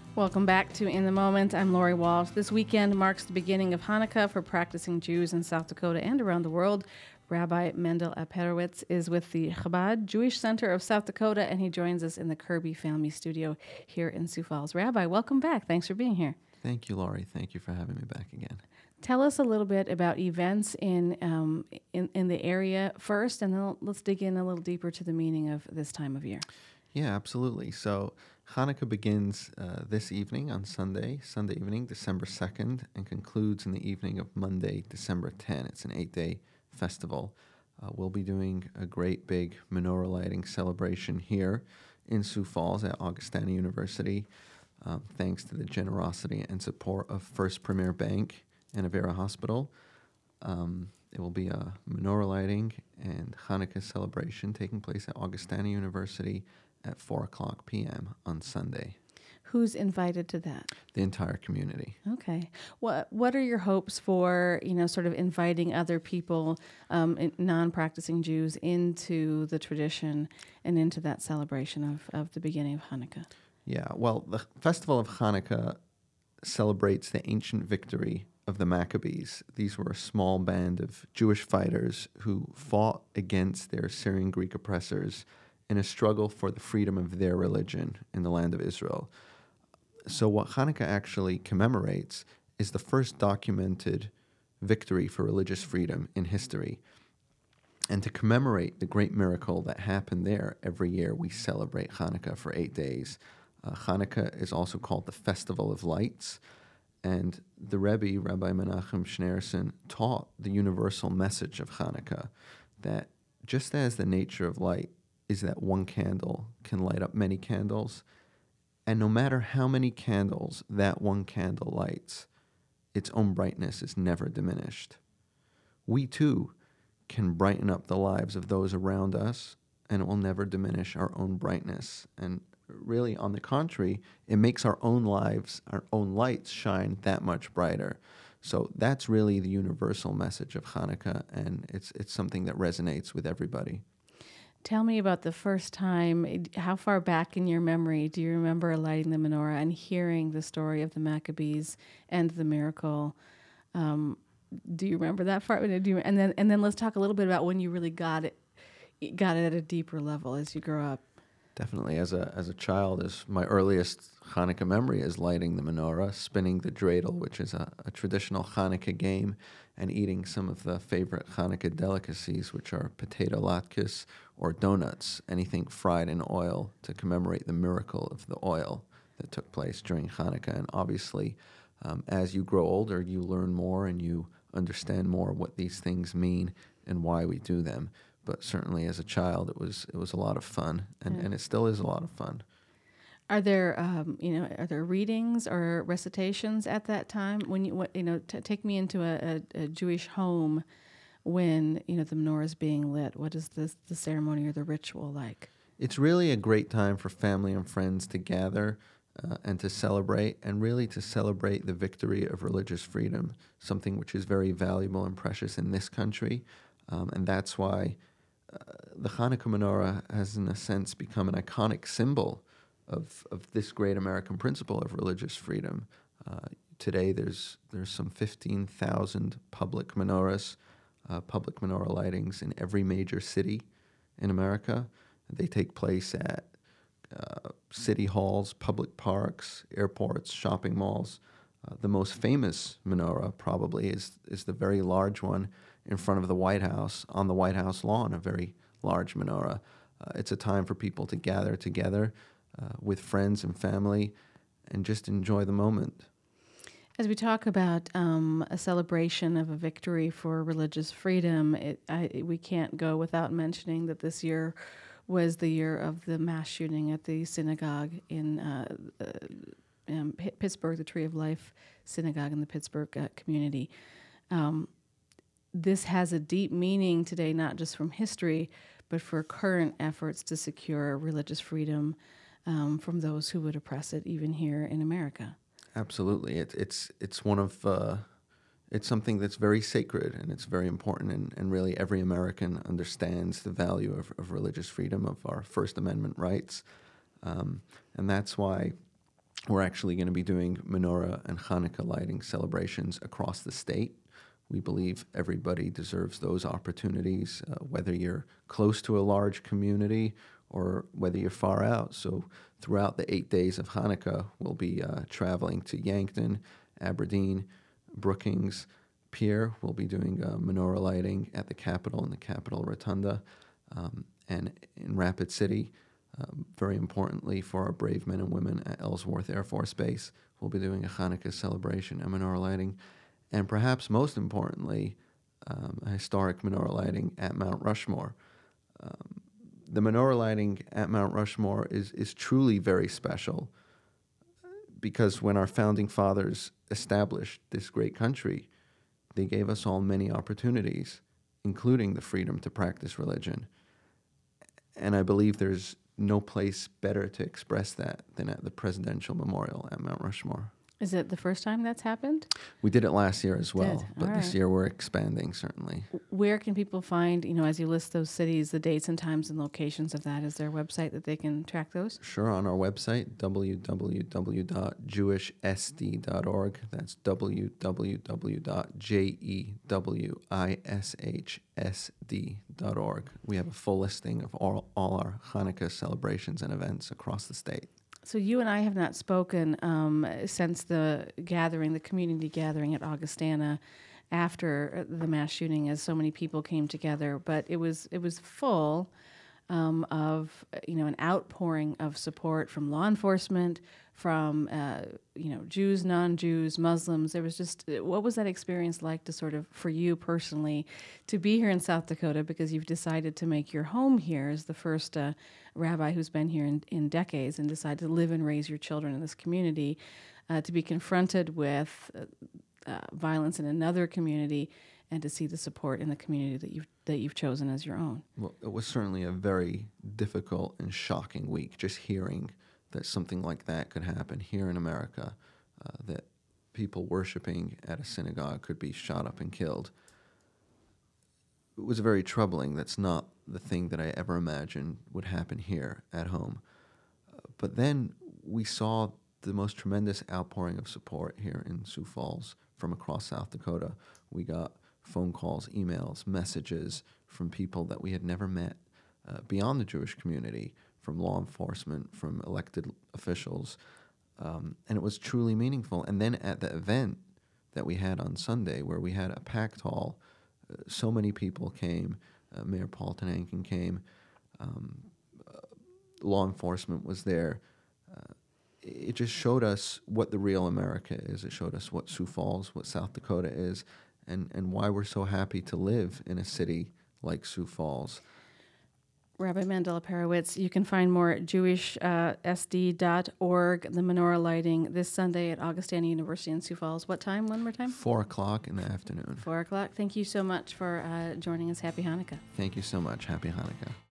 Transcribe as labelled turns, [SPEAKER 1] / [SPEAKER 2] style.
[SPEAKER 1] Welcome back to In the Moment. I'm Lori Walsh. This weekend marks the beginning of Hanukkah for practicing Jews in South Dakota and around the world. Rabbi Mendel Aperowitz is with the Chabad Jewish Center of South Dakota, and he joins us in the Kirby Family Studio here in Sioux Falls. Rabbi, welcome back. Thanks for being here.
[SPEAKER 2] Thank you, Laurie. Thank you for having me back again.
[SPEAKER 1] Tell us a little bit about events in the area first, and then let's dig in a little deeper to the meaning of this time of year.
[SPEAKER 2] Yeah, absolutely. So Hanukkah begins this evening on Sunday evening, December 2nd, and concludes in the evening of Monday, December 10th. It's an 8-day festival. We'll be doing a great big menorah lighting celebration here in Sioux Falls at Augustana University, thanks to the generosity and support of First Premier Bank and Avera Hospital. It will be a menorah lighting and Hanukkah celebration taking place at Augustana University at 4 o'clock p.m. on Sunday.
[SPEAKER 1] Who's invited to that?
[SPEAKER 2] The entire community.
[SPEAKER 1] Okay. What are your hopes for, sort of inviting other people, non-practicing Jews, into the tradition and into that celebration of the beginning of Hanukkah?
[SPEAKER 2] Yeah, well, the festival of Hanukkah celebrates the ancient victory of the Maccabees. These were a small band of Jewish fighters who fought against their Syrian Greek oppressors in a struggle for the freedom of their religion in the land of Israel. So what Hanukkah actually commemorates is the first documented victory for religious freedom in history. And to commemorate the great miracle that happened there, every year we celebrate Hanukkah for 8 days. Hanukkah is also called the Festival of Lights. And the Rebbe, Rabbi Menachem Schneerson, taught the universal message of Hanukkah, that just as the nature of light is that one candle can light up many candles, and no matter how many candles that one candle lights, its own brightness is never diminished. We too can brighten up the lives of those around us, and it will never diminish our own brightness. And really, on the contrary, it makes our own lives, our own lights shine that much brighter. So that's really the universal message of Hanukkah, and it's something that resonates with everybody.
[SPEAKER 1] Tell me about the first time. How far back in your memory do you remember lighting the menorah and hearing the story of the Maccabees and the miracle? Do you remember that far? And then let's talk a little bit about when you really got it at a deeper level as you grow up.
[SPEAKER 2] Definitely, as a child, as my earliest Hanukkah memory is lighting the menorah, spinning the dreidel, which is a traditional Hanukkah game, and eating some of the favorite Hanukkah delicacies, which are potato latkes or donuts, anything fried in oil to commemorate the miracle of the oil that took place during Hanukkah. And obviously, as you grow older, you learn more and you understand more what these things mean and why we do them. But certainly, as a child, it was a lot of fun, and it still is a lot of fun.
[SPEAKER 1] Are there readings or recitations at that time? When take me into a Jewish home when the menorah is being lit. What is the ceremony or the ritual like?
[SPEAKER 2] It's really a great time for family and friends to gather and to celebrate, and really to celebrate the victory of religious freedom, something which is very valuable and precious in this country, and that's why the Hanukkah menorah has, in a sense, become an iconic symbol of this great American principle of religious freedom. Today, there's some 15,000 public menorah lightings in every major city in America. They take place at city halls, public parks, airports, shopping malls. The most famous menorah probably is the very large one in front of the White House, on the White House lawn, a very large menorah. It's a time for people to gather together with friends and family and just enjoy the moment.
[SPEAKER 1] As we talk about a celebration of a victory for religious freedom, we can't go without mentioning that this year was the year of the mass shooting at the synagogue in Pittsburgh, the Tree of Life Synagogue in the Pittsburgh community. This has a deep meaning today, not just from history, but for current efforts to secure religious freedom from those who would oppress it, even here in America.
[SPEAKER 2] Absolutely, it's one of it's something that's very sacred and it's very important, and really every American understands the value of religious freedom, of our First Amendment rights, and that's why We're actually going to be doing menorah and Hanukkah lighting celebrations across the state. We believe everybody deserves those opportunities, whether you're close to a large community or whether you're far out. So throughout the 8 days of Hanukkah, we'll be traveling to Yankton, Aberdeen, Brookings, Pierre. We'll be doing menorah lighting at the Capitol in the Capitol Rotunda, and in Rapid City. Very importantly for our brave men and women at Ellsworth Air Force Base, we'll be doing a Hanukkah celebration and menorah lighting. And perhaps most importantly, a historic menorah lighting at Mount Rushmore. The menorah lighting at Mount Rushmore is truly very special because when our founding fathers established this great country, they gave us all many opportunities, including the freedom to practice religion. And I believe there's no place better to express that than at the Presidential Memorial at Mount Rushmore.
[SPEAKER 1] Is it the first time that's happened?
[SPEAKER 2] We did it last year as well, but this
[SPEAKER 1] right.
[SPEAKER 2] year we're expanding, certainly.
[SPEAKER 1] Where can people find, as you list those cities, the dates and times and locations of that? Is there a website that they can track those?
[SPEAKER 2] Sure, on our website, www.jewishsd.org. That's www.jewishsd.org. We have a full listing of all our Hanukkah celebrations and events across the state.
[SPEAKER 1] So you and I have not spoken since the community gathering at Augustana after the mass shooting, as so many people came together. But it was full of an outpouring of support from law enforcement, from Jews, non-Jews, Muslims. There was just, what was that experience like to sort of, for you personally, to be here in South Dakota because you've decided to make your home here as the first rabbi who's been here in decades and decided to live and raise your children in this community, to be confronted with violence in another community, and to see the support in the community that you've chosen as your own?
[SPEAKER 2] Well, it was certainly a very difficult and shocking week, just hearing that something like that could happen here in America, that people worshiping at a synagogue could be shot up and killed. It was very troubling. That's not the thing that I ever imagined would happen here at home. But then we saw the most tremendous outpouring of support here in Sioux Falls from across South Dakota. We got phone calls, emails, messages from people that we had never met beyond the Jewish community, from law enforcement, from elected officials, and it was truly meaningful. And then at the event that we had on Sunday, where we had a packed hall, so many people came. Mayor Paul Tenankin came. Law enforcement was there. It just showed us what the real America is. It showed us what Sioux Falls, what South Dakota is, and why we're so happy to live in a city like Sioux Falls.
[SPEAKER 1] Rabbi Mandela Perowitz, you can find more at jewishsd.org, the menorah lighting this Sunday at Augustana University in Sioux Falls. What time? One more time?
[SPEAKER 2] 4 o'clock in the afternoon.
[SPEAKER 1] 4 o'clock. Thank you so much for joining us. Happy Hanukkah.
[SPEAKER 2] Thank you so much. Happy Hanukkah.